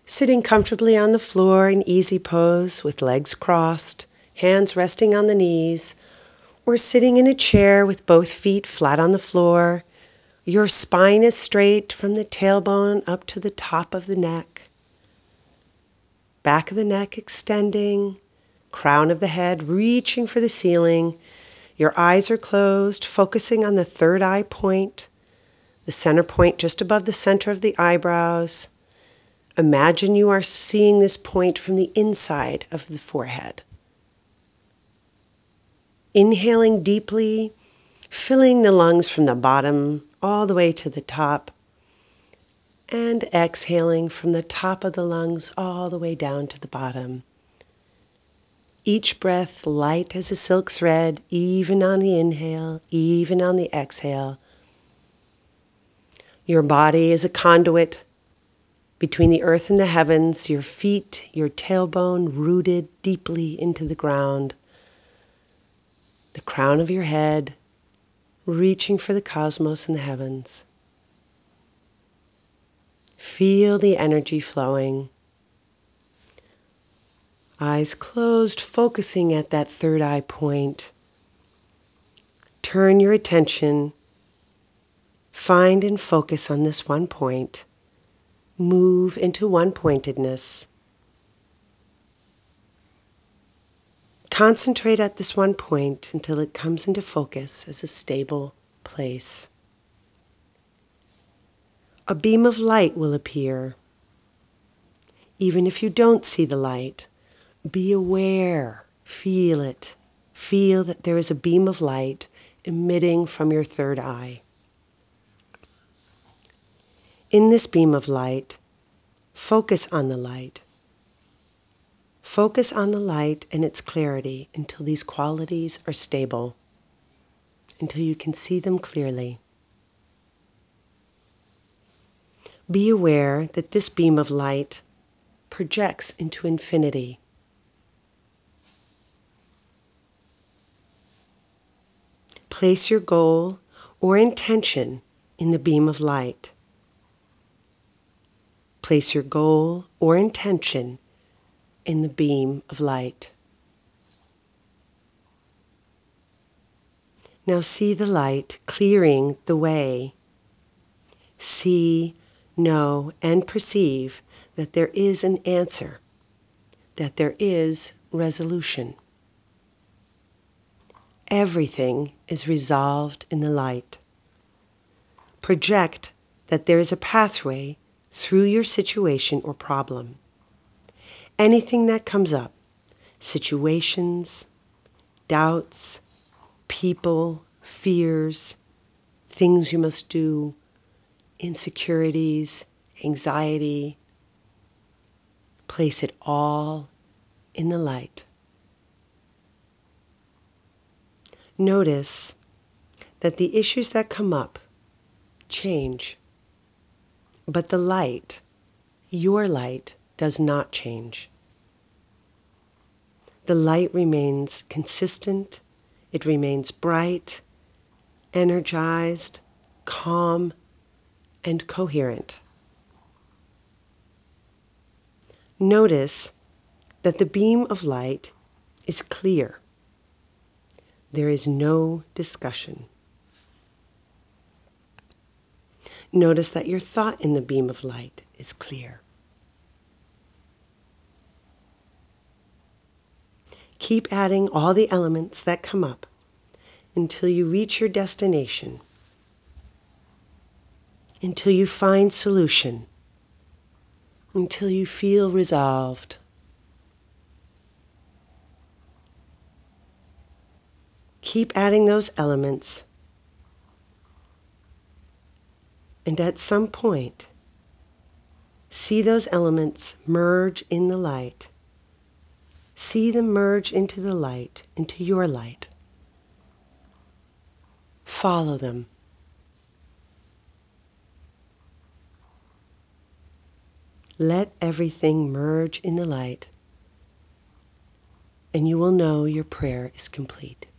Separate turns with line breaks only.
Sitting comfortably on the floor in easy pose with legs crossed, hands resting on the knees, or sitting in a chair with both feet flat on the floor. Your spine is straight from the tailbone up to the top of the neck. Back of the neck extending, crown of the head reaching for the ceiling. Your eyes are closed, focusing on the third eye point, the center point just above the center of the eyebrows. Imagine you are seeing this point from the inside of the forehead. Inhaling deeply, filling the lungs from the bottom all the way to the top, and exhaling from the top of the lungs all the way down to the bottom. Each breath light as a silk thread, even on the inhale, even on the exhale. Your body is a conduit between the earth and the heavens, your feet, your tailbone rooted deeply into the ground. The crown of your head reaching for the cosmos and the heavens. Feel the energy flowing. Eyes closed, focusing at that third eye point. Turn your attention. Find and focus on this one point. Move into one-pointedness. Concentrate at this one point until it comes into focus as a stable place. A beam of light will appear. Even if you don't see the light, be aware, feel it. Feel that there is a beam of light emitting from your third eye. In this beam of light, focus on the light. Focus on the light and its clarity until these qualities are stable, until you can see them clearly. Be aware that this beam of light projects into infinity. Place your goal or intention in the beam of light. Place your goal or intention in the beam of light. Now see the light clearing the way. See, know, and perceive that there is an answer, that there is resolution. Everything is resolved in the light. Project that there is a pathway through your situation or problem. Anything that comes up, situations, doubts, people, fears, things you must do, insecurities, anxiety, place it all in the light. Notice that the issues that come up change, but the light, your light, does not change. The light remains consistent, it remains bright, energized, calm, and coherent. Notice that the beam of light is clear. There is no discussion. Notice that your thought in the beam of light is clear. Keep adding all the elements that come up until you reach your destination, until you find solution, until you feel resolved. Keep adding those elements, and at some point, see those elements merge in the light. See them merge into the light, into your light. Follow them. Let everything merge in the light, and you will know your prayer is complete.